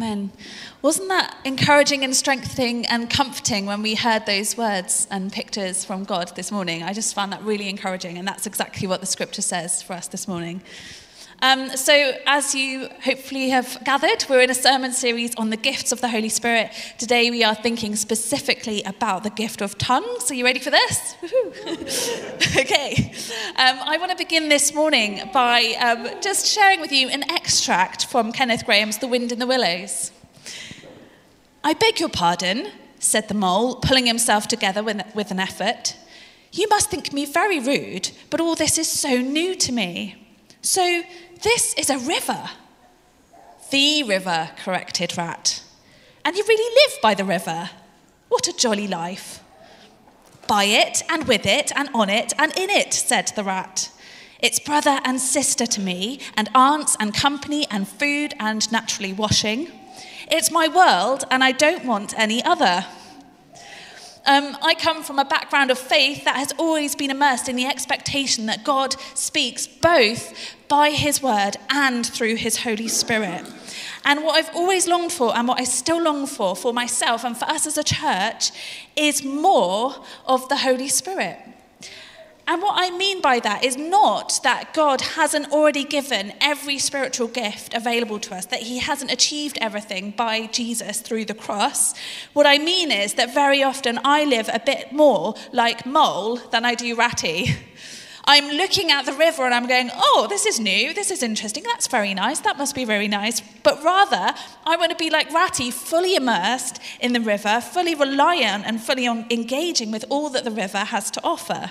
Amen. Wasn't that encouraging and strengthening and comforting when we heard those words and pictures from God this morning? I just found that really encouraging, and that's exactly what the scripture says for us this morning. So as you hopefully have gathered, we're in a sermon series on the gifts of the Holy Spirit. Today we are thinking specifically about the gift of tongues. Are you ready for this? Okay. I want to begin this morning by just sharing with you an extract from Kenneth Grahame's The Wind in the Willows. "I beg your pardon," said the mole, pulling himself together with an effort. "You must think me very rude, but all this is so new to me. So this is a river." "The river," corrected Rat. "And you really live by the river? What a jolly life." "By it, and with it, and on it, and in it," said the Rat. "It's brother and sister to me, and aunts, and company, and food, and naturally washing. It's my world, and I don't want any other." I come from a background of faith that has always been immersed in the expectation that God speaks both by his word and through his Holy Spirit. And what I've always longed for, and what I still long for myself and for us as a church, is more of the Holy Spirit. And what I mean by that is not that God hasn't already given every spiritual gift available to us, that he hasn't achieved everything by Jesus through the cross. What I mean is that very often I live a bit more like Mole than I do Ratty. I'm looking at the river and I'm going, oh, this is new, this is interesting, that's very nice, that must be very nice. But rather, I want to be like Ratty, fully immersed in the river, fully reliant and fully engaging with all that the river has to offer.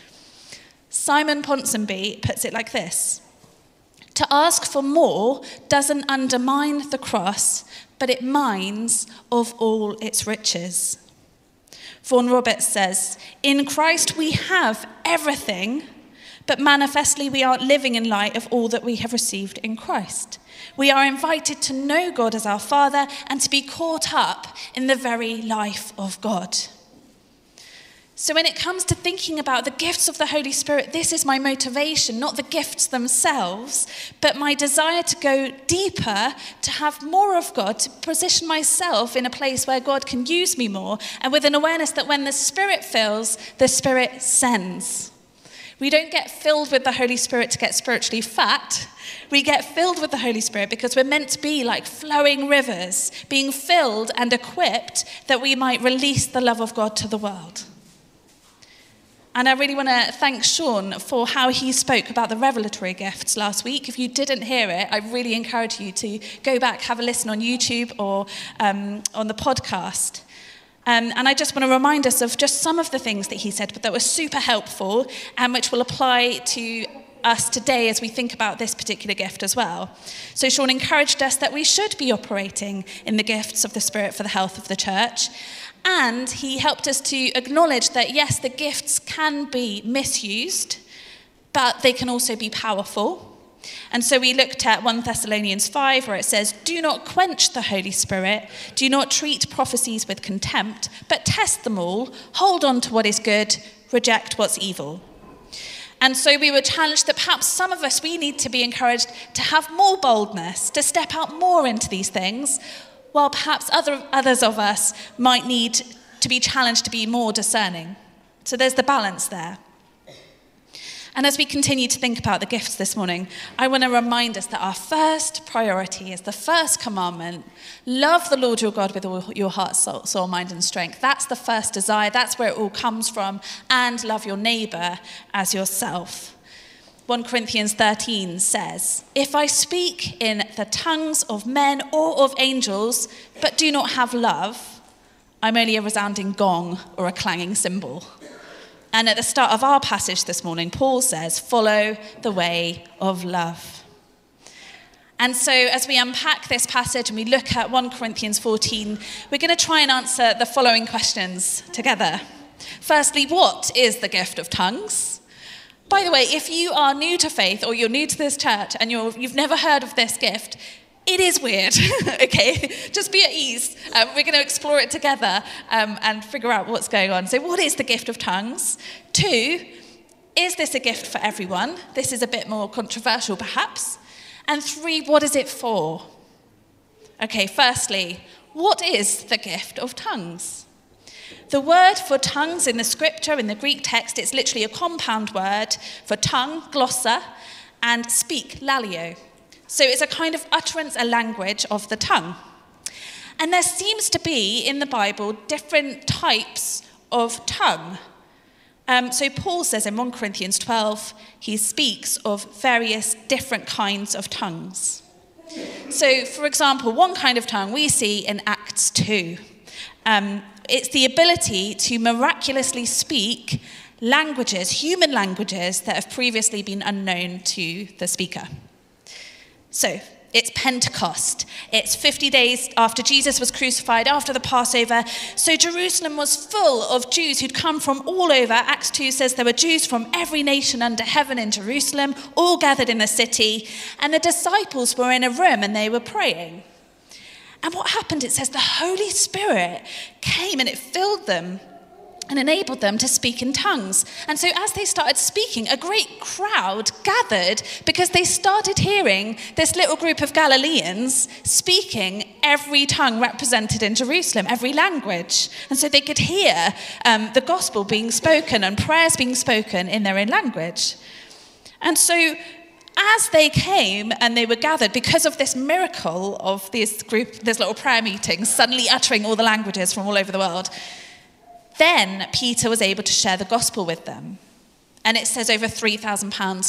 Simon Ponsonby puts it like this: "To ask for more doesn't undermine the cross, but it mines of all its riches." Vaughan Roberts says, "In Christ we have everything, but manifestly we aren't living in light of all that we have received in Christ. We are invited to know God as our Father and to be caught up in the very life of God." So when it comes to thinking about the gifts of the Holy Spirit, this is my motivation, not the gifts themselves, but my desire to go deeper, to have more of God, to position myself in a place where God can use me more, and with an awareness that when the Spirit fills, the Spirit sends. We don't get filled with the Holy Spirit to get spiritually fat. We get filled with the Holy Spirit because we're meant to be like flowing rivers, being filled and equipped that we might release the love of God to the world. And I really want to thank Sean for how he spoke about the revelatory gifts last week. If you didn't hear it, I really encourage you to go back, have a listen on YouTube or on the podcast. And I just want to remind us of just some of the things that he said that were super helpful and which will apply to us today as we think about this particular gift as well. So Sean encouraged us that we should be operating in the gifts of the Spirit for the health of the church. And he helped us to acknowledge that, yes, the gifts can be misused, but they can also be powerful. And so we looked at 1 Thessalonians 5, where it says, "Do not quench the Holy Spirit, do not treat prophecies with contempt, but test them all, hold on to what is good, reject what's evil." And so we were challenged that perhaps some of us, we need to be encouraged to have more boldness, to step out more into these things, while perhaps others of us might need to be challenged to be more discerning. So there's the balance there. And as we continue to think about the gifts this morning, I want to remind us that our first priority is the first commandment: love the Lord your God with all your heart, soul, mind, and strength. That's the first desire. That's where it all comes from. And love your neighbour as yourself. 1 Corinthians 13 says, "If I speak in the tongues of men or of angels, but do not have love, I'm only a resounding gong or a clanging cymbal." And at the start of our passage this morning, Paul says, "Follow the way of love." And so as we unpack this passage and we look at 1 Corinthians 14, we're going to try and answer the following questions together. Firstly, what is the gift of tongues? By the way, if you are new to faith or you're new to this church and you've never heard of this gift, it is weird, okay? Just be at ease. We're going to explore it together and figure out what's going on. So what is the gift of tongues? 2, is this a gift for everyone? This is a bit more controversial perhaps. And 3, what is it for? Okay, firstly, what is the gift of tongues? The word for tongues in the scripture, in the Greek text, it's literally a compound word for tongue, glossa, and speak, lalio. So it's a kind of utterance, a language of the tongue. And there seems to be, in the Bible, different types of tongue. So Paul says in 1 Corinthians 12, he speaks of various different kinds of tongues. So, for example, one kind of tongue we see in Acts 2. It's the ability to miraculously speak languages, human languages, that have previously been unknown to the speaker. So, it's Pentecost. It's 50 days after Jesus was crucified, after the Passover. So Jerusalem was full of Jews who'd come from all over. Acts 2 says there were Jews from every nation under heaven in Jerusalem, all gathered in the city. And the disciples were in a room and they were praying. And what happened, it says the Holy Spirit came and it filled them and enabled them to speak in tongues. And so as they started speaking, a great crowd gathered because they started hearing this little group of Galileans speaking every tongue represented in Jerusalem, every language. And so they could hear the gospel being spoken and prayers being spoken in their own language. And so as they came and they were gathered, because of this miracle of this group, this little prayer meeting, suddenly uttering all the languages from all over the world, then Peter was able to share the gospel with them. And it says over 3,000 people,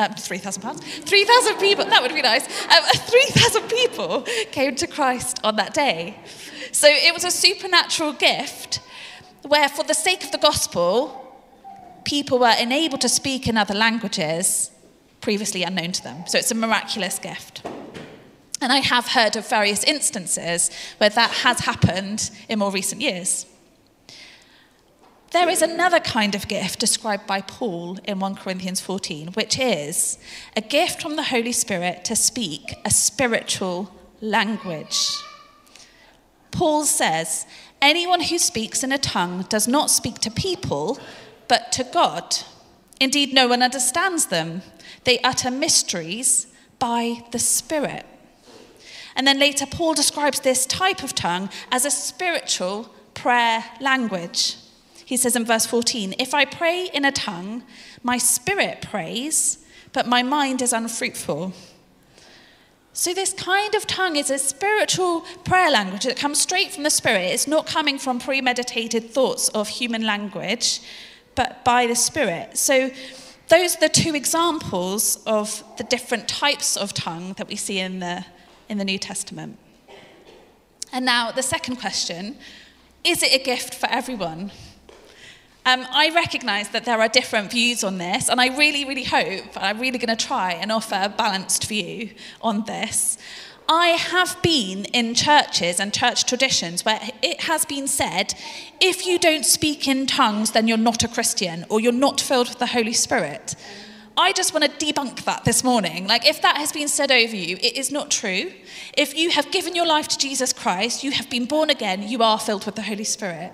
that would be nice. 3,000 people came to Christ on that day. So it was a supernatural gift where, for the sake of the gospel, people were enabled to speak in other languages previously unknown to them. So it's a miraculous gift. And I have heard of various instances where that has happened in more recent years. There is another kind of gift described by Paul in 1 Corinthians 14, which is a gift from the Holy Spirit to speak a spiritual language. Paul says, anyone who speaks in a tongue does not speak to people, but to God. Indeed, no one understands them. They utter mysteries by the Spirit. And then later, Paul describes this type of tongue as a spiritual prayer language. He says in verse 14, if I pray in a tongue, my spirit prays, but my mind is unfruitful. So this kind of tongue is a spiritual prayer language that comes straight from the Spirit. It's not coming from premeditated thoughts of human language, but by the Spirit. So those are the two examples of the different types of tongue that we see in the New Testament. And now the second question, is it a gift for everyone? I recognise that there are different views on this, and I really, really hope, I'm really going to try and offer a balanced view on this. I have been in churches and church traditions where it has been said, if you don't speak in tongues, then you're not a Christian, or you're not filled with the Holy Spirit. I just want to debunk that this morning. Like, if that has been said over you, it is not true. If you have given your life to Jesus Christ, you have been born again, you are filled with the Holy Spirit.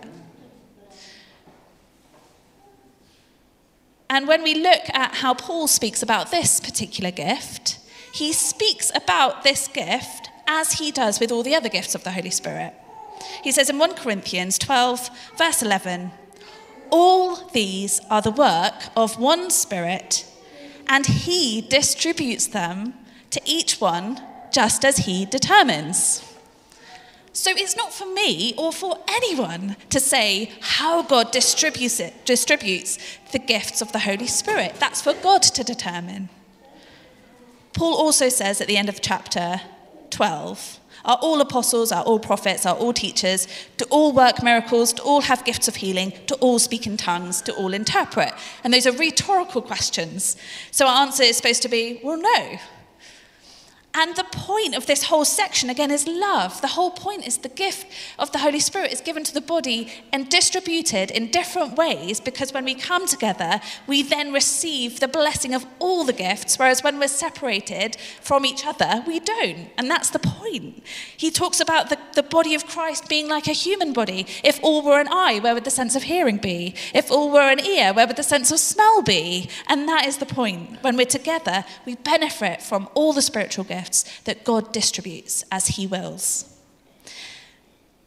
And when we look at how Paul speaks about this particular gift, he speaks about this gift as he does with all the other gifts of the Holy Spirit. He says in 1 Corinthians 12, verse 11, all these are the work of one Spirit, and he distributes them to each one just as he determines. So it's not for me or for anyone to say how God distributes the gifts of the Holy Spirit. That's for God to determine. Paul also says at the end of chapter 12, are all apostles, are all prophets, are all teachers, do all work miracles, do all have gifts of healing, do all speak in tongues, do all interpret? And those are rhetorical questions. So our answer is supposed to be, well, no. And the point of this whole section, again, is love. The whole point is the gift of the Holy Spirit is given to the body and distributed in different ways, because when we come together, we then receive the blessing of all the gifts, whereas when we're separated from each other, we don't. And that's the point. He talks about the body of Christ being like a human body. If all were an eye, where would the sense of hearing be? If all were an ear, where would the sense of smell be? And that is the point. When we're together, we benefit from all the spiritual gifts that God distributes as he wills.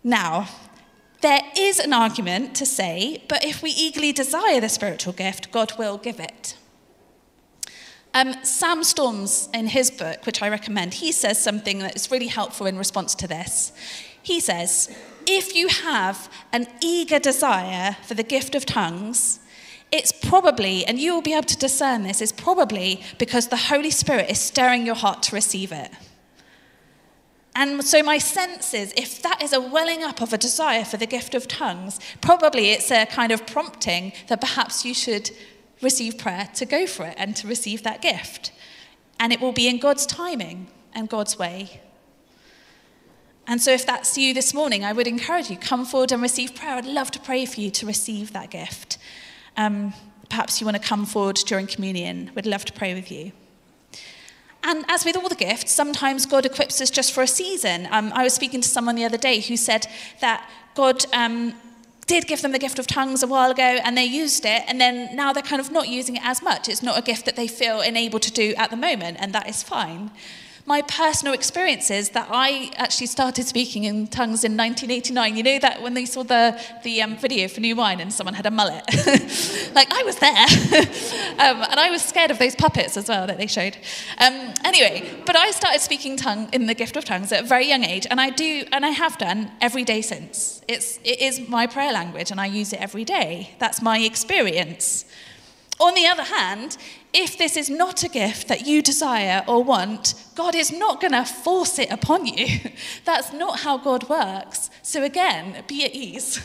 Now, there is an argument to say, but if we eagerly desire the spiritual gift, God will give it. Sam Storms, in his book, which I recommend, he says something that is really helpful in response to this. He says, if you have an eager desire for the gift of tongues, it's probably, and you will be able to discern this, it's probably because the Holy Spirit is stirring your heart to receive it. And so my sense is, if that is a welling up of a desire for the gift of tongues, probably it's a kind of prompting that perhaps you should receive prayer to go for it and to receive that gift. And it will be in God's timing and God's way. And so if that's you this morning, I would encourage you, come forward and receive prayer. I'd love to pray for you to receive that gift. Perhaps you want to come forward during communion. We'd love to pray with you. And as with all the gifts, sometimes God equips us just for a season. I was speaking to someone the other day who said that God did give them the gift of tongues a while ago and they used it, and then now they're kind of not using it as much. It's not a gift that they feel enabled to do at the moment, and that is fine. My personal experience is that I actually started speaking in tongues in 1989. You know that when they saw the video for New Wine and someone had a mullet? Like, I was there. And I was scared of those puppets as well that they showed. Anyway, but I started speaking in the gift of tongues at a very young age, and I have done every day since. It is my prayer language, and I use it every day. That's my experience. On the other hand, if this is not a gift that you desire or want, God is not going to force it upon you. That's not how God works. So again, be at ease.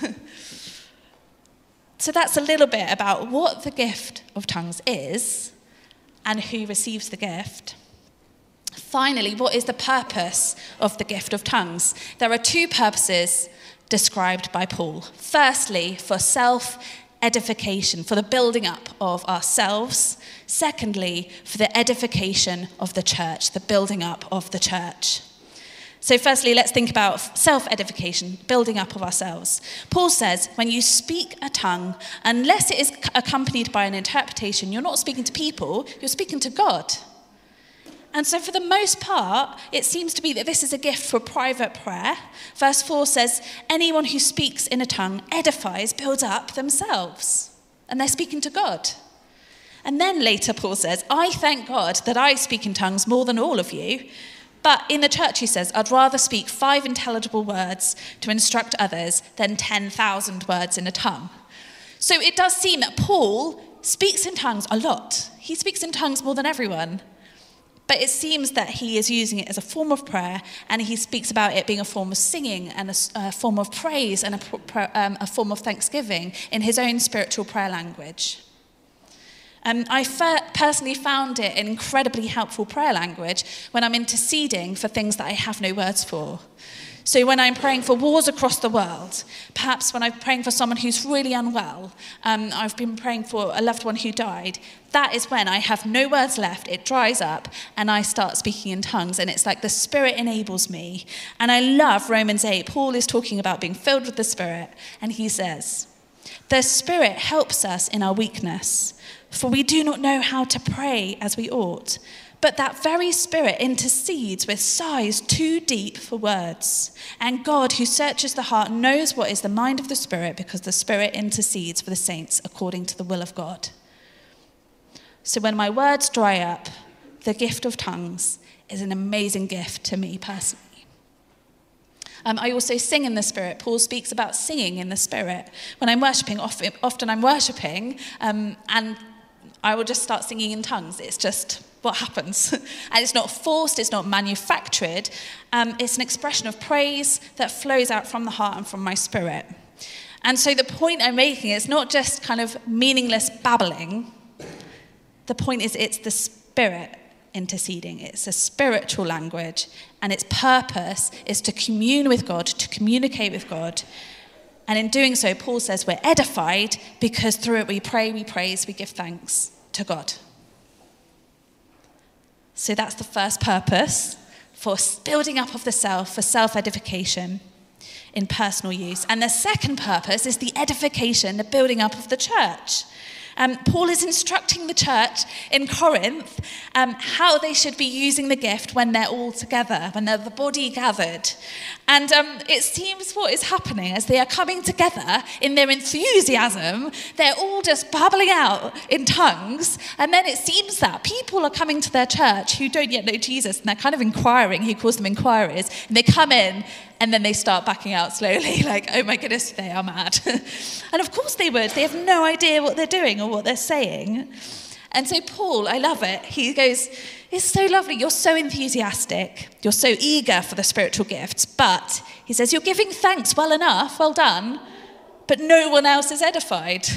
So that's a little bit about what the gift of tongues is and who receives the gift. Finally, what is the purpose of the gift of tongues? There are two purposes described by Paul. Firstly, for self-edification, for the building up of ourselves. Secondly, for the edification of the church, the building up of the church. So firstly, let's think about self-edification, building up of ourselves. Paul says, when you speak a tongue, unless it is accompanied by an interpretation, you're not speaking to people, you're speaking to God. And so for the most part, it seems to be that this is a gift for private prayer. Verse 4 says, anyone who speaks in a tongue edifies, builds up themselves. And they're speaking to God. And then later Paul says, I thank God that I speak in tongues more than all of you. But in the church, he says, I'd rather speak 5 intelligible words to instruct others than 10,000 words in a tongue. So it does seem that Paul speaks in tongues a lot. He speaks in tongues more than everyone. But it seems that he is using it as a form of prayer, and he speaks about it being a form of singing and a form of praise and a form of thanksgiving in his own spiritual prayer language. I personally found it an incredibly helpful prayer language when I'm interceding for things that I have no words for. So when I'm praying for wars across the world, perhaps when I'm praying for someone who's really unwell, I've been praying for a loved one who died, that is when I have no words left, it dries up, and I start speaking in tongues, and it's like the Spirit enables me. And I love Romans 8. Paul is talking about being filled with the Spirit, and he says, the Spirit helps us in our weakness, for we do not know how to pray as we ought. But that very Spirit intercedes with sighs too deep for words. And God, who searches the heart, knows what is the mind of the Spirit, because the Spirit intercedes for the saints according to the will of God. So when my words dry up, the gift of tongues is an amazing gift to me personally. I also sing in the Spirit. Paul speaks about singing in the Spirit. When I'm worshipping, often I'm worshipping, and I will just start singing in tongues. It's just what happens. And it's not forced, it's not manufactured. It's an expression of praise that flows out from the heart and from my spirit. And so the point I'm making is not just kind of meaningless babbling. The point is it's the Spirit interceding. It's a spiritual language, and its purpose is to commune with God, to communicate with God. And in doing so, Paul says we're edified because through it we pray, we praise, we give thanks to God. So that's the first purpose, for building up of the self, for self-edification in personal use. And the second purpose is the edification, the building up of the church. Paul is instructing the church in Corinth how they should be using the gift when they're all together, when they're the body gathered. And it seems what is happening as they are coming together in their enthusiasm, they're all just babbling out in tongues. And then it seems that people are coming to their church who don't yet know Jesus, and they're kind of inquiring. He calls them inquirers. And they come in, and then they start backing out slowly, like, oh my goodness, they are mad. And of course they would. They have no idea what they're doing or what they're saying. And so Paul, I love it. He goes, it's so lovely. You're so enthusiastic. You're so eager for the spiritual gifts. But, he says, you're giving thanks well enough, well done, but no one else is edified.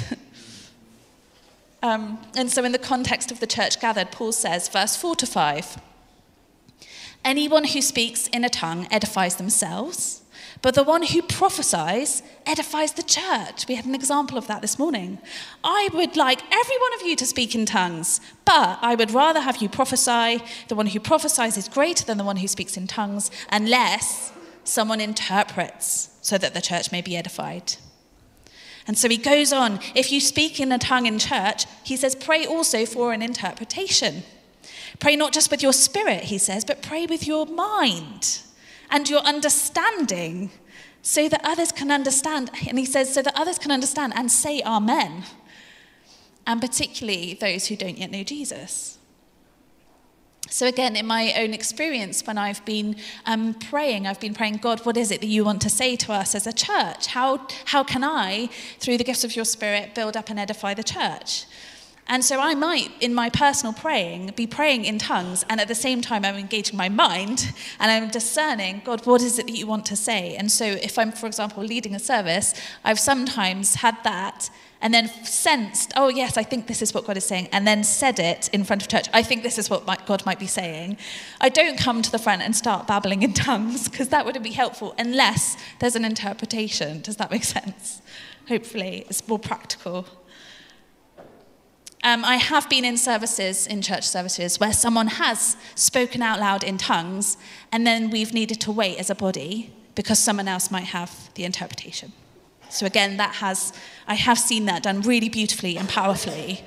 And so in the context of the church gathered, Paul says, verse 4-5, anyone who speaks in a tongue edifies themselves, but the one who prophesies edifies the church. We had an example of that this morning. I would like every one of you to speak in tongues, but I would rather have you prophesy. The one who prophesies is greater than the one who speaks in tongues, unless someone interprets so that the church may be edified. And so he goes on, if you speak in a tongue in church, he says, pray also for an interpretation. Pray not just with your spirit, he says, but pray with your mind and your understanding so that others can understand. And he says, so that others can understand and say amen. And particularly those who don't yet know Jesus. So again, in my own experience, when I've been praying, God, what is it that you want to say to us as a church? How can I, through the gifts of your spirit, build up and edify the church? And so I might, in my personal praying, be praying in tongues, and at the same time I'm engaging my mind, and I'm discerning, God, what is it that you want to say? And so if I'm, for example, leading a service, I've sometimes had that, and then sensed, oh yes, I think this is what God is saying, and then said it in front of church. I think this is what God might be saying. I don't come to the front and start babbling in tongues, because that wouldn't be helpful unless there's an interpretation. Does that make sense? Hopefully, it's more practical. I have been in church services, where someone has spoken out loud in tongues, and then we've needed to wait as a body because someone else might have the interpretation. So again, I have seen that done really beautifully and powerfully.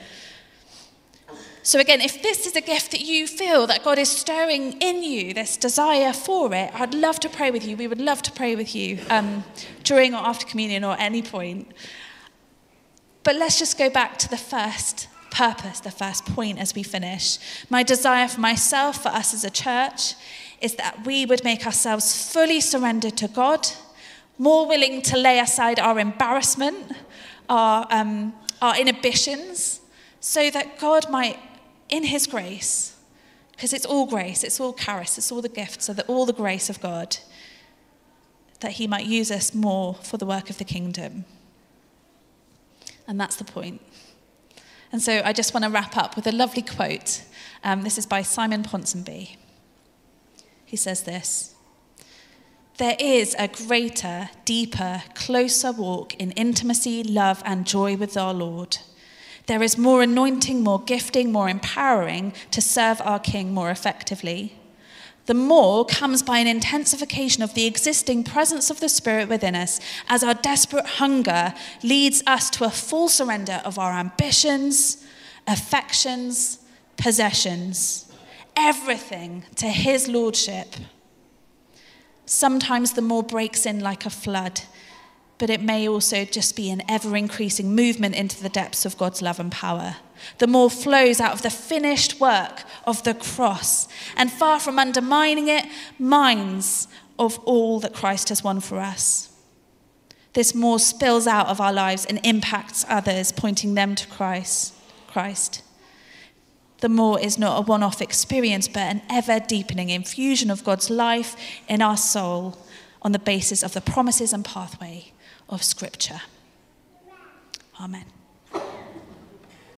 So again, if this is a gift that you feel that God is stirring in you, this desire for it, I'd love to pray with you. We would love to pray with you during or after communion or at any point. But let's just go back to the first purpose, the first point as we finish. My desire for myself, for us as a church, is that we would make ourselves fully surrendered to God, more willing to lay aside our embarrassment, our inhibitions, so that God might, in his grace, because it's all grace, it's all charis, it's all the gifts, so that all the grace of God, that he might use us more for the work of the kingdom. And that's the point. And so I just want to wrap up with a lovely quote. This is by Simon Ponsonby. He says this: there is a greater, deeper, closer walk in intimacy, love, and joy with our Lord. There is more anointing, more gifting, more empowering to serve our King more effectively. The more comes by an intensification of the existing presence of the Spirit within us, as our desperate hunger leads us to a full surrender of our ambitions, affections, possessions, everything to his lordship. Sometimes the more breaks in like a flood, but it may also just be an ever-increasing movement into the depths of God's love and power. The more flows out of the finished work of the cross, and far from undermining it, minds of all that Christ has won for us. This more spills out of our lives and impacts others, pointing them to Christ. The more is not a one-off experience, but an ever-deepening infusion of God's life in our soul on the basis of the promises and pathway of Scripture. Amen.